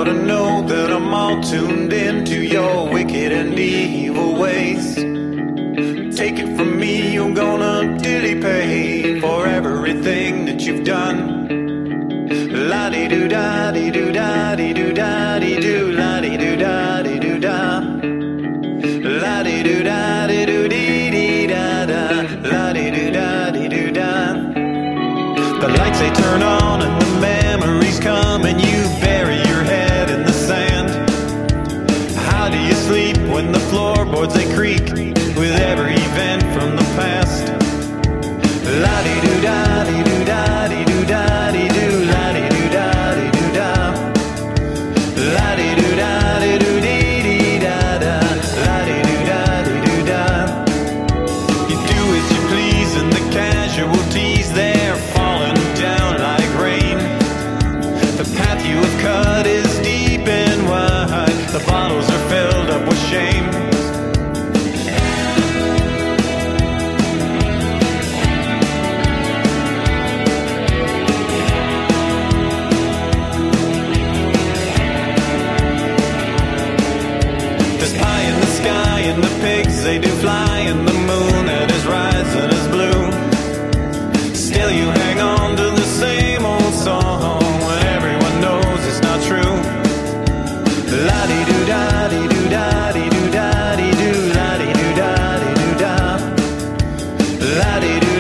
ought to know that I'm all tuned into your wicked and evil ways. Take it from me, you're gonna dearly pay for everything that you've done. La-di-do-da-di-do-da-di-do-da-di-do, la-di-do-da-di-do-da. La-di-do-da-di-do-dee-dee-da-da, la-di-do-da-di-do-da. The lights they turn on and the memories come and you bury your head in the sand. How do you sleep when the floorboards they creak with every event from the past? La-di-do-da-di-do-da-di-do-da-di-do, la-di-do-da-di-do-da. La-di-do-da-di-do-dee-dee-da-da, la-di-do-da-di-do-da. You do as you please and the casualties they're falling down like rain. The path you have cut is deep and wide. The bottles are filled up with shame. And the pigs, they do fly, and the moon that is rising is blue. Still you hang on to the same old song when everyone knows it's not true. La-di-do-da-di-do-da-di-do-da-di-do, la-di-do-da-di-do-da. La-di-do